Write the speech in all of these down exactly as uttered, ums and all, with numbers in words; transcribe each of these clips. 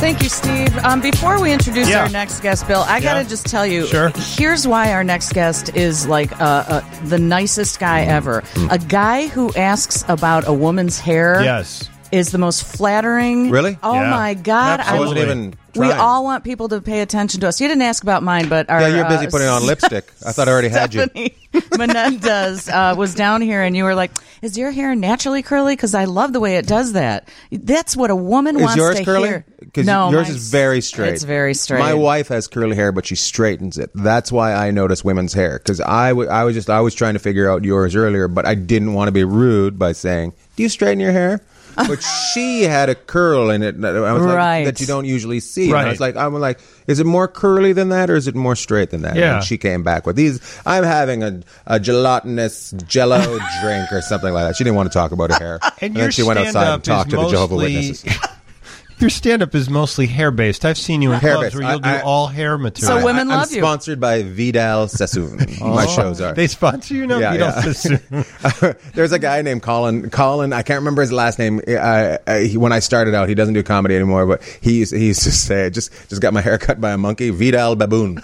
Thank you, Steve. Um, before we introduce Yeah. our next guest, Bill, I got to Yeah. just tell you, Sure. here's why our next guest is like uh, uh, the nicest guy ever. A guy who asks about a woman's hair Yes. is the most flattering. Really? Oh, Yeah. my God. I wasn't Absolutely. even We trying. all want people to pay attention to us. You didn't ask about mine, but our Yeah, you're busy uh, putting on lipstick. I thought I already had you. Stephanie Menendez uh, was down here, and you were like, "Is your hair naturally curly? Because I love the way it does that. That's what a woman Is wants yours to curly? hear." Because No, yours mine's- is very straight. It's very straight. My wife has curly hair, but she straightens it. That's why I notice women's hair. Because I, w- I was just I was trying to figure out yours earlier, but I didn't want to be rude by saying, "Do you straighten your hair?" But she had a curl in it. I was like, Right. that you don't usually see. And Right. I was like, I'm like, is it more curly than that, or is it more straight than that? Yeah. And she came back with these. I'm having a, a gelatinous Jello drink or something like that. She didn't want to talk about her hair, And, then your she went outside stand-up and talked is to the Jehovah's mostly- Witnesses. Your stand-up is mostly hair-based. I've seen you in clubs Hair-based. where you'll do I- I- all hair material. So women I, love I'm you. sponsored by Vidal Sassoon. My shows are. They sponsor you now? Yeah, You don't yeah. assume. There's a guy named Colin. Colin, I can't remember his last name. Uh, uh, he, when I started out, he doesn't do comedy anymore, but he used, he used to say, "Just just got my hair cut by a monkey." Vidal Baboon.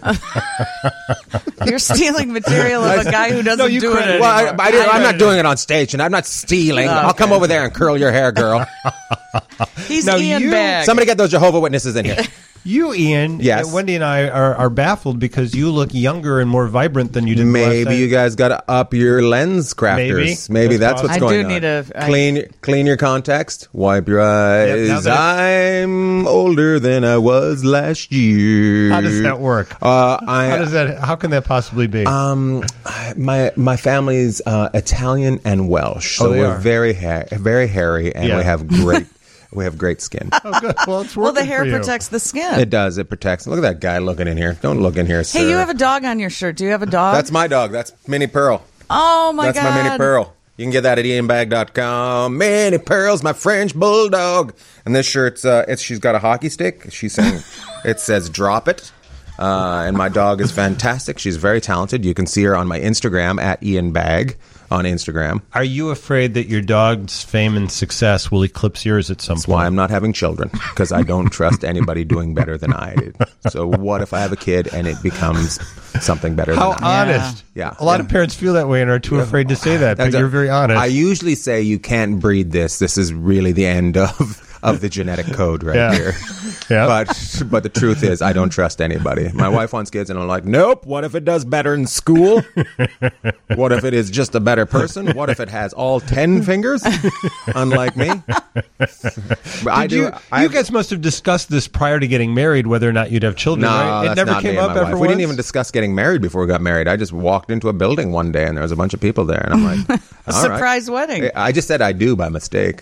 You're stealing material of a guy who doesn't No, you do it credit- anymore. Well, I, I didn't, I'm not doing it on stage, and I'm not stealing. I'll come over there and curl your hair, girl. He's Now Ian you- Bagg. Somebody get those Jehovah's Witnesses in here. You, Ian, Yes. uh, Wendy and I are, are baffled because you look younger and more vibrant than you did the last Maybe time. you guys got to up your lens crafters. Maybe. Maybe That's that's what's possible. I going do on. need a- I- clean, clean your context. Wipe your Yep, now eyes. that- I'm older than I was last year. How does that work? Uh, I, How does that? How can that possibly be? Um, my my family's uh, Italian and Welsh, so Oh, they we're are. very ha- very hairy, and Yeah. we have great we have great skin. oh, good. Well, it's well, the working hair for you. protects the skin. It does. It protects. Look at that guy looking in here. Don't look in here, sir. Hey, you have a dog on your shirt. Do you have a dog? That's my dog. That's Minnie Pearl. oh my That's God. my Minnie Pearl. You can get that at ian bag dot com. Minnie Pearl's my French bulldog. And this shirt's uh, it's she's got a hockey stick. She's saying it says "drop it." Uh, and my dog is fantastic. She's very talented. You can see her on my Instagram at Ian Bag on Instagram. Are you afraid that your dog's fame and success will eclipse yours at some That's point? why I'm not having children, because I don't trust anybody doing better than I did. So what if I have a kid and it becomes something better How than I? honest. Yeah. A lot Yeah. of parents feel that way and are too afraid to say that, but That's a- you're very honest. I usually say you can't breed this. This is really the end of of the genetic code right Yeah. here. Yeah. But but the truth is, I don't trust anybody. My wife wants kids, and I'm like, nope. What if it does better in school? What if it is just a better person? What if it has all ten fingers, unlike me? But I Did do. you, I, you guys must have discussed this prior to getting married, whether or not you'd have children, No, right? It that's never not came me and up my ever wife. We didn't once? even discuss getting married before we got married. I just walked into a building one day and there was a bunch of people there, and I'm like, A all right. surprise wedding. I just said I do by mistake.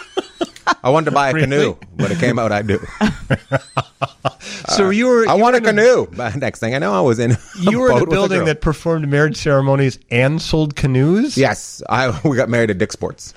I wanted to buy a Really? canoe, but it came out I do. So you were I you want were a in canoe. But next thing I know, I was in. A You were in boat a with building girl. that performed marriage ceremonies and sold canoes? Yes, I we got married at Dick's Sports.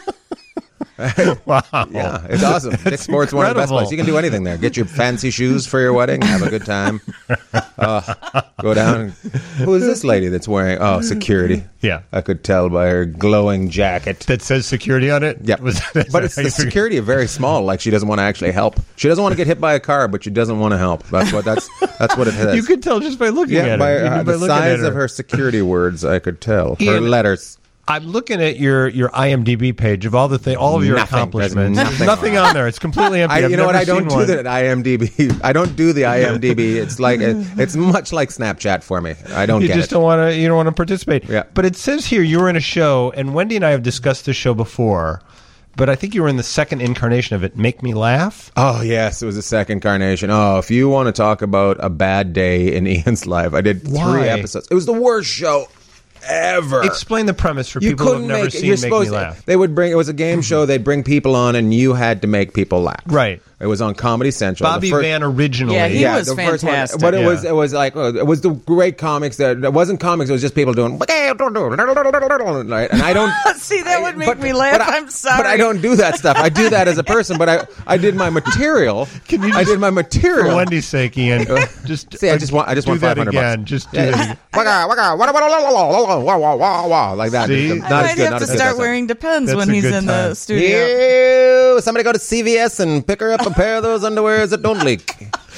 Wow. Yeah, it's awesome. Dick's Sports, one of the best incredible. places. You can do anything there. Get your fancy shoes for your wedding. Have a good time. Uh, go down. And, who is this lady that's wearing? Oh, security. Yeah. I could tell by her glowing jacket. That says security on it? Yeah, Was that, is but that it's how the you figured- security are very small. Like she doesn't want to actually help. She doesn't want to get hit by a car, but she doesn't want to help. That's what that's that's what it has. You could tell just by looking yeah, at by, her. You uh, could by the looking at size her. of her security words, I could tell her Ian, letters. I'm looking at your, your IMDb page of all the thi- all of your Nothing. accomplishments. There's There's nothing nothing on there. It's completely empty. I, I've you know what? never I don't seen do one. that IMDb. I don't do the IMDb. It's like it's much like Snapchat for me. I don't You get just it. don't want to. You don't want to participate. Yeah. But it says here you were in a show, and Wendy and I have discussed this show before. But I think you were in the second incarnation of it. Make Me Laugh. Oh yes, it was the second incarnation. Oh, if you want to talk about a bad day in Ian's life, I did Why? three episodes. It was the worst show ever. Explain the premise for You people who have couldn't never make. seen You're Make supposed. Me Laugh. They would bring. It was a game show. They'd bring people on, and you had to make people laugh. Right. It was on Comedy Central. Bobby The first- Van originally. Yeah, he was the first one. fantastic. But it Yeah. was it was like uh, it was the great comics that it wasn't comics. It was just people doing right? And I don't See, that would make but- me laugh. but I, I'm sorry. but I don't do that stuff. I do that as a person. But I I did my material. Can you I just- did my For material. Wendy's sake, Ian. Just See, I just want I just do want that five hundred again. bucks. Just do Yeah. that again. Waka, waka, waka, waka, waka, waka, waka, waka, waka, like that. See? Not I as might good. have Not to as good start as that. wearing Depends That's when a he's good in time. the studio. Ew, somebody go to C V S and pick her up a pair of those underwears that don't leak.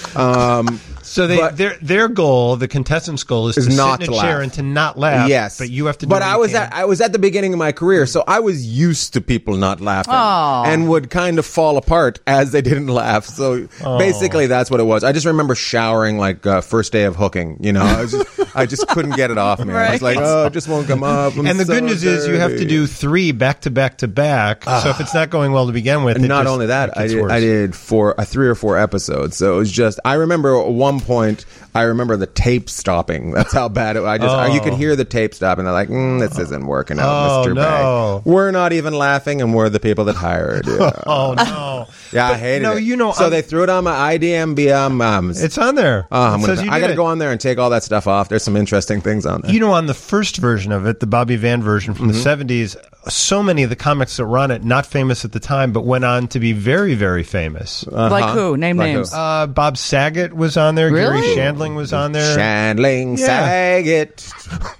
Um, So they, but- their their goal, the contestant's goal, is, Is to not sit in to a chair laugh. and to not laugh. Yes, but you have to. Do But what I you was can. at I was at the beginning of my career, so I was used to people not laughing Aw. and would kind of fall apart as they didn't laugh. So basically, that's what it was. I just remember showering like uh, first day of hooking. You know, I, was just, I just couldn't get it off me. I was Right. like, oh, it just won't come up. I'm And the so good news is you have to dirty. do three back to back to back. So if it's not going well to begin with, And it not just- only that, it I gets did, worse. I did four, uh, three or four episodes. So it was just, I remember at one point, I remember the tape stopping. That's how bad it was. I just, Oh. you could hear the tape stopping. They're like, mm, this isn't working out, Oh, Mister no. Bag. We're not even laughing, and we're the people that hired you. Oh no! Yeah, I But, hated no, it. you know, so I'm- they threw it on my I D M B M. Um, It's on there. oh, I'm It gonna, says you I did got to it. go on there and take all that stuff off. There's some interesting things on there. You know, on the first version of it, the Bobby Van version from Mm-hmm. the seventies, so many of the comics that were on it, not famous at the time, but went on to be very, very famous. Like who? Name Like who? names. Uh, Bob Saget was on there. Really? Gary Shandling was on there. Shandling Yeah. Saget.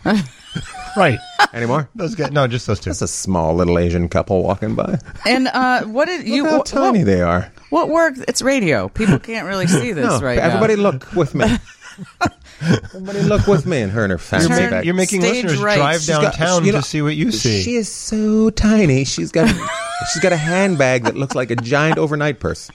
Right. Anymore? Those guys. No, just those two. It's a small little Asian couple walking by. And uh, what did you? Look how what, tiny what, they are. what worked? It's radio. People can't really see this No, right everybody now. look with me. Everybody look with me and her and her fancy Turn- back. You're making Stage listeners right. drive She's got- downtown you know, to see what you see. She is so tiny. She's got she's got a handbag that looks like a giant overnight purse.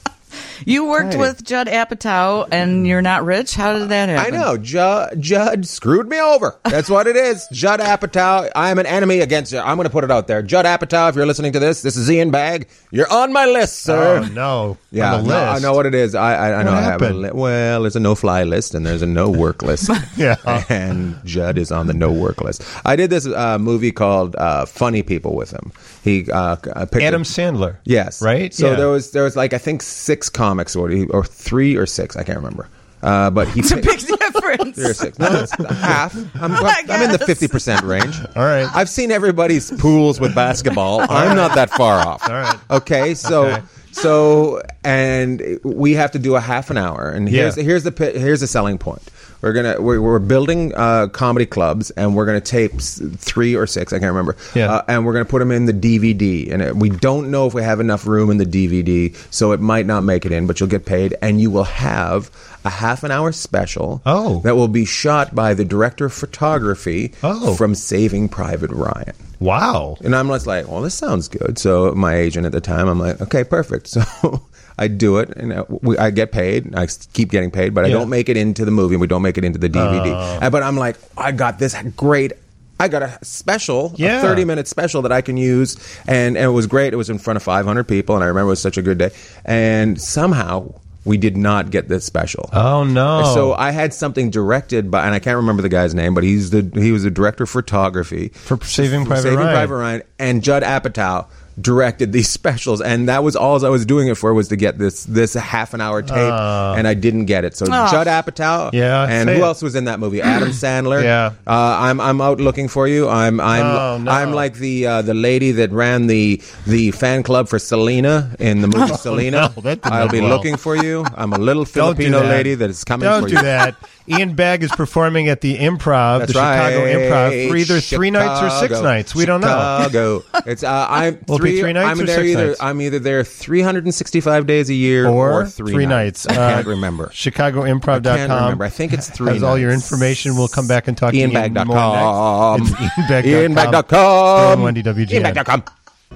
You worked Tiny. with Judd Apatow, and you're not rich. How did that I happen? know. Judd, Judd screwed me over. That's what it is. Judd Apatow. I'm an enemy against you. I'm going to put it out there. Judd Apatow, if you're listening to this, this is Ian Bag. You're on my list, sir. Oh no! Yeah, on the no, list. I know what it is. I, I, I know What I have a happened? li- well, there's a no-fly list and there's a no-work list. Yeah. And Judd is on the no-work list. I did this uh, movie called uh, Funny People with him. He uh, uh, picked Adam a- Sandler. Yes. Right. So Yeah. there was there was like I think six comics or or three or six. I can't remember. Uh, but he It's a picked big difference. three or six. No, it's half. I'm, I I'm in the guess. fifty percent range. All right. I've seen everybody's pools with basketball. I'm not that far off. All right. Okay, so Okay. so and we have to do a half an hour, and here's Yeah. here's the pi- here's the selling point. We're gonna we're, we're building uh, comedy clubs, and we're gonna tape s- three or six. I can't remember. Yeah. Uh, and we're gonna put them in the D V D, and it, we don't know if we have enough room in the D V D, so it might not make it in. But you'll get paid, and you will have a half an hour special. Oh. that will be shot by the director of photography Oh. from Saving Private Ryan. Wow. And I'm just like, well, this sounds good. So my agent at the time, I'm like, okay, perfect. So I do it, and I, we, I get paid. I s- keep getting paid, but I Yeah. don't make it into the movie. We don't make it into the D V D. Oh. Uh, but I'm like, I got this great. I got a special, Yeah. a thirty minute special that I can use, and, and it was great. It was in front of five hundred people, and I remember it was such a good day. And somehow we did not get this special. Oh no. So I had something directed by, and I can't remember the guy's name, but he's the he was the director of photography For Saving Private Saving Ryan. Private Ryan, and Judd Apatow directed these specials, and that was all I was doing it for was to get this this half an hour tape, Uh. and I didn't get it. So Oh. Judd Apatow, Yeah, and say who it. else was in that movie? Adam Sandler. Yeah. uh, I'm I'm out looking for you. I'm I'm Oh, no. I'm like the uh, the lady that ran the the fan club for Selena in the movie Selena. no, that didn't I'll end be well. looking for you. I'm a little Don't do Filipino that. lady that is coming Don't for do you. that. Ian Bagg is performing at the Improv, That's the Chicago right. Improv, for either three nights or six Chicago. nights. We don't know. Chicago. It's uh, I'm Will it be three. three nights I'm or there six either. nights? I'm either there three hundred sixty-five days a year Or, or, three, nights. I Uh, can't remember. Chicago Improv dot com. I can't remember. I think it's three. Has all your nights. information. We'll come back and talk to Ian you Bag dot more com. next. It's Ian Bag dot com. Ian Bag dot Bill com. and Wendy W G N. Ian Bag dot com.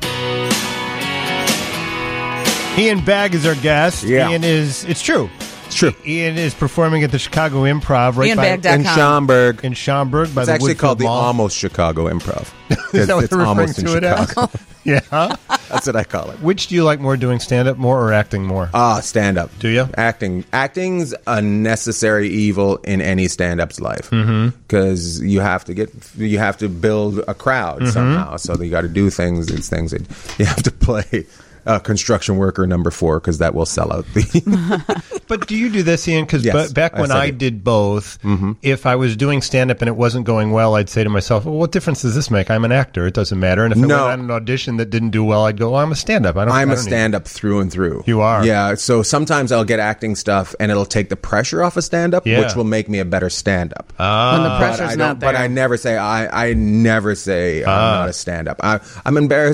Ian Bagg is our guest. Yeah. Ian is, it's true. It's true. Ian is performing at the Chicago Improv right Ian by, Bag dot com. In Schaumburg. in Schaumburg by It's the actually Woodfield called the Mall. Almost Chicago Improv. Is that what it's you're referring almost in to it as? Chicago. Yeah. That's what I call it. Which do you like more, doing stand-up more or acting more? Ah, stand up. Do you? Acting. Acting's a necessary evil in any stand up's life Mm-hmm. because you have to get you have to build a crowd Mm-hmm. somehow. So you got to do things. These things that you have to play. Uh, construction worker number four because that will sell out the. But do you do this, Ian? Because Yes, back I when said I it. did both, Mm-hmm. if I was doing stand-up and it wasn't going well, I'd say to myself, well, what difference does this make? I'm an actor. It doesn't matter. And if I No. went on an audition that didn't do well, I'd go, well, I'm a stand-up. I don't, I'm I a don't need- stand up through and through. You are? Yeah. So sometimes I'll get acting stuff and it'll take the pressure off of stand up, Yeah. which will make me a better stand up. Ah. When the But pressure's I not don't. there. But I never say I. I never say I'm Ah. not a stand-up. I, I'm embarrassed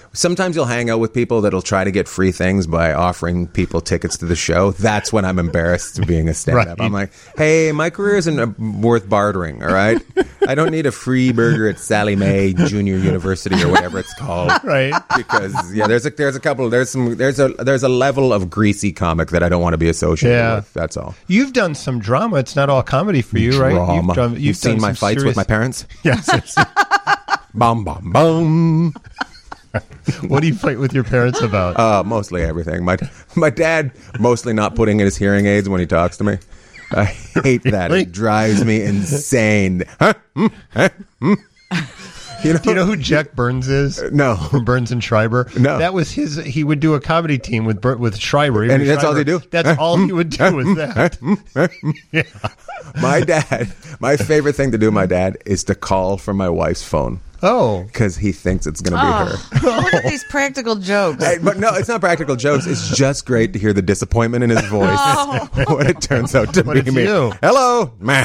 sometimes you'll hang out with people that'll try to get free things by offering people tickets to the show. That's when I'm embarrassed to being a stand-up. Right. I'm like, hey, my career isn't uh, worth bartering, all right? I don't need a free burger at Sally Mae Junior University or whatever it's called. Right. Because yeah, there's a there's a couple there's some there's a there's a level of greasy comic that I don't want to be associated Yeah. with. That's all. You've done some drama. It's not all comedy for you, right? Drama. You've, done, You've, you've seen done my some fights serious- with my parents? Yes. yes. Bum bum bum. What do you fight with your parents about? Uh, mostly everything. My my dad mostly not putting in his hearing aids when he talks to me. I hate that. Really? It drives me insane. Huh? Mm, huh? Mm. You know, Do you know who Jack Burns is? No. From Burns and Schreiber? No. That was his, he would do a comedy team with Bur- with Schreiber. He And was that's all Schreiber. they do? That's all he would do was that. Yeah. My dad, my favorite thing to do with my dad is to call from my wife's phone Oh. because he thinks it's going to be her. Oh, look at these practical jokes. Hey, but no, it's not practical jokes. It's just great to hear the disappointment in his voice when it turns out to But be it's me. you. Hello, man.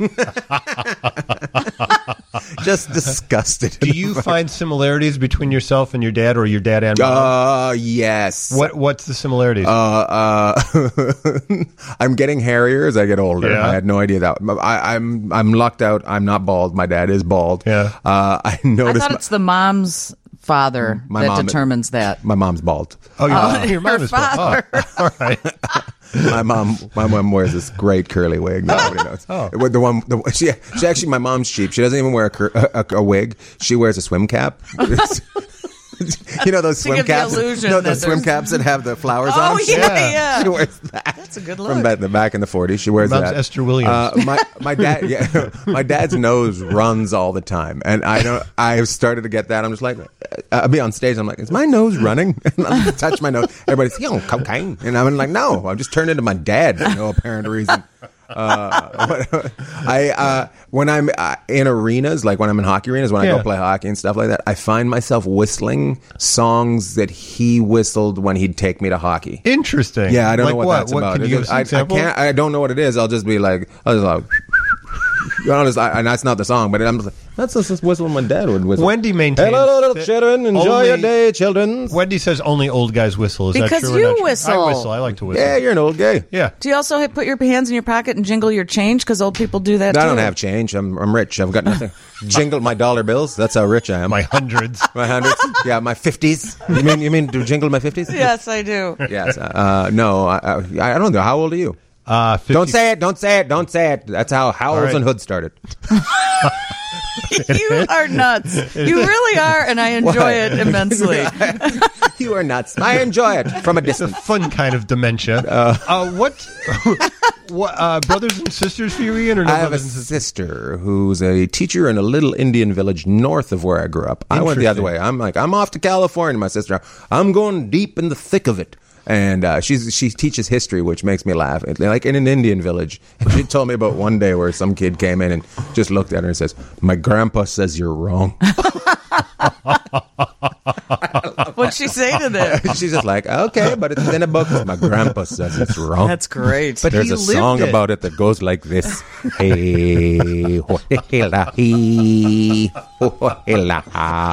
Just disgusted. Do you find similarities between yourself and your dad, or your dad and mom? Uh, yes. what What's the similarities? Uh, uh, I'm getting hairier as I get older. Yeah. I had no idea that. I, I'm I'm lucked out. I'm not bald. My dad is bald. Yeah. Uh, I I noticed thought my, it's the mom's father My that mom- determines that. my mom's bald. oh, your, oh, your mom her is bald. Oh, all right. My mom, my mom wears this great curly wig. Nobody knows. Oh. With the one, the, she, she actually, my mom's cheap. She doesn't even wear a, cur- a, a, a wig. She wears a swim cap. You know those To swim give the caps? illusion No, that those swim there's- caps that have the flowers Oh, on them. She, yeah, yeah. she wears that. That's a good From look. back, the back in the forties, she wears Mom's that. Esther Williams. Uh, my my dad, yeah, my dad's nose runs all the time, and I don't. I've started to get that. I'm just like, I'll be on stage. I'm like, is my nose running? And I'll just touch my nose. Everybody's, you know, cocaine, and I'm like, no, I've just turned into my dad for no apparent reason. Uh, I uh, when I'm uh, in arenas, like when I'm in hockey arenas, when I Yeah. go play hockey and stuff like that, I find myself whistling songs that he whistled when he'd take me to hockey. Interesting. Yeah, I don't like know what, what? that's what, about. Can you Is give us it- an I, I example? can't. I don't know what it is. I'll just be like, I'll just like. You know, just, I, and that's not the song, but I'm just like, that's just this whistle my dad would whistle. Wendy maintains Hello, little that children, enjoy only- your day, children. Wendy says only old guys whistle. Is that Because true or you not true? whistle. I whistle. I like to whistle. Yeah, you're an old gay. Yeah. Do you also hit, put your hands in your pocket and jingle your change? Because old people do that I too. don't have change. I'm I'm rich. I've got nothing. Jingle my dollar bills. That's how rich I am. My hundreds. My hundreds. Yeah, my fifties. You mean you mean to jingle my fifties? Yes, I do. Yes. Uh, no, I, I, I don't know. How old are you? Uh, fifty Don't say it. Don't say it. Don't say it. That's how Howells right. and Hood started. You are nuts. You really are, and I enjoy What? it immensely. You are nuts. I enjoy it from a It's a distance. fun kind of dementia. Uh, what? what uh, brothers and sisters for you, Ian, or no I have a brothers and sisters? sister who's a teacher in a little Indian village north of where I grew up. I went the other way. I'm like, I'm off to California, my sister. I'm going deep in the thick of it. And uh, she's she teaches history, which makes me laugh. It's like in an Indian village. And she told me about one day where some kid came in and just looked at her and says, "My grandpa says you're wrong." What'd she say to them? She's just like, "Okay, but it's in a book. My grandpa says it's wrong." That's great. But There's he a lived song it. about it that goes like this. Hey, ho, he, la, he, ho, ho, he, la.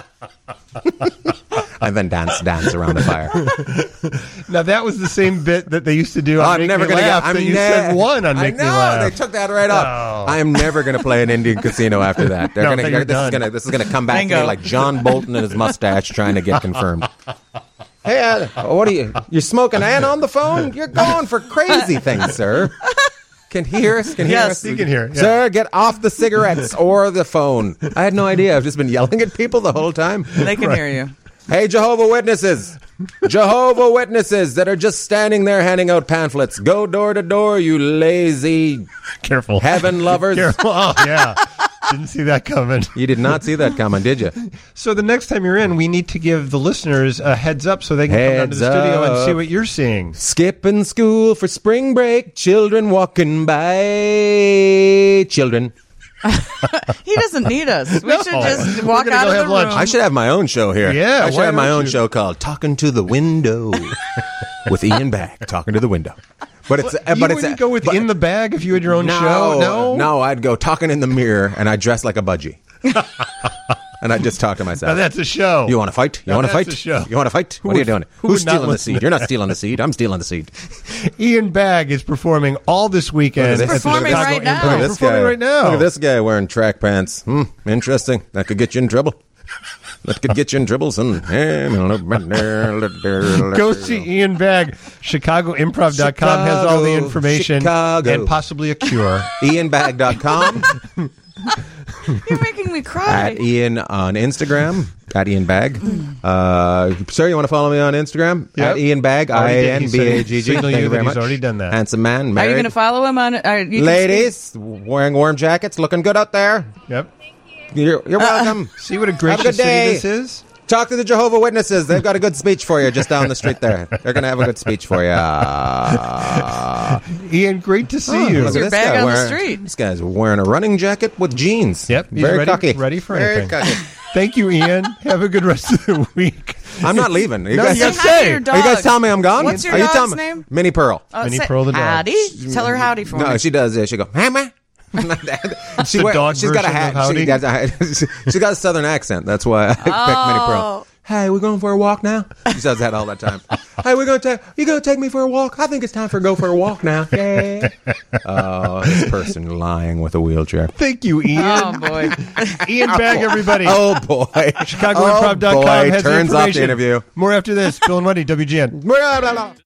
And then dance, dance around the fire. Now that was the same bit that they used to do. On Oh, I'm Make never Me going to Laugh get. I'm that you ne- said one on I Make know, Me Laugh. They took that right up. Oh. I am never going to play an Indian casino after that. They're No, gonna, no, they're- you're this is done. going to this is going to come back to Bingo. me like John Bolton and his mustache trying to get confirmed. Hey, uh, what are you? You're smoking Ann on the phone? You're going for crazy things, sir. Can hear us? Can hear Yes, us? you can hear, yeah. Sir, get off the cigarettes or the phone. I had no idea. I've just been yelling at people the whole time. They can hear you. Hey, Jehovah Witnesses. Jehovah Witnesses that are just standing there handing out pamphlets. Go door to door, you lazy Careful. heaven lovers. Careful. Oh, yeah. Didn't see that coming. You did not see that coming, did you? So the next time you're in, we need to give the listeners a heads up so they can come down to the Heads studio and up. see what you're seeing. Skipping school for spring break. Children walking by. Children. He doesn't need us. We No. should just We're walk gonna out go of have the lunch. room. I should have my own show here. Yeah, I should why have my don't own you? show called Talking to the Window with Ian Back. Talking to the Window. But it's, You but it's, wouldn't go with but- In the Bag if you had your own no, show? No? no, I'd go talking in the mirror and I'd dress like a budgie. And I just talk to myself. Now that's a show. You want to fight? You Now want to that's fight? a show. You want to fight? Who what are you would- doing? who Who's would not stealing the listen seed? to- You're not stealing the seed. I'm stealing the seed. Ian Bagg is performing all this weekend. Look at at this. the Performing Chicago right now. Improv. Look at this performing guy. right now. Look at this guy wearing track pants. Hmm, interesting. That could get you in trouble. That could get you in trouble, son. Go see Ian Bagg. Chicago Improv dot com has all the Chicago, information Chicago. and possibly a cure. Ian Bag dot com. You're making me cry. At Ian on Instagram. At Ian Bag. Uh, sir, you want to follow me on Instagram? Yep. At Ian Bag. I Already did. N He B said A he G G. signaled Thank you you very that he's much. already done that. Handsome man. Are Married. you going to follow him on? Uh, you can Ladies, wearing warm jackets, looking good out there. Yep. You're, you're welcome. See what a Have a gracious good city day. this is? Talk to the Jehovah Witnesses. They've got a good speech for you just down the street there. They're going to have a good speech for you. Ian, great to see Oh, you. look at Your this bag guy on the wearing- street. This guy's wearing a running jacket with jeans. Yep, he's Very ready- cocky. ready for Very anything. cocky. Thank you, Ian. Have a good rest of the week. I'm not leaving. Are you No, guys, you Say gotta hi say. to your dog. are you guys telling me I'm gone? What's your are you dog's telling me? name? Minnie Pearl. Oh, Minnie say Pearl the dog. Howdy. Tell her howdy for No, me. she does. Yeah, she go, Mama. she the wear- dog she's got a version hat. of howdy? She got a, she's got a southern accent. That's why I picked Minnie Pearl. Hey, we're going for a walk now. She says that all the time. Hey, we're going to take. You going to take me for a walk? I think it's time for go for a walk now. Yeah. Oh, this person lying with a wheelchair. Thank you, Ian. Oh, boy. Ian Bagg, everybody. Oh boy. Chicago oh, Improv dot com boy. has the Turns off the information. interview. More after this. Bill and Wendy, W G N. Blah, blah, blah.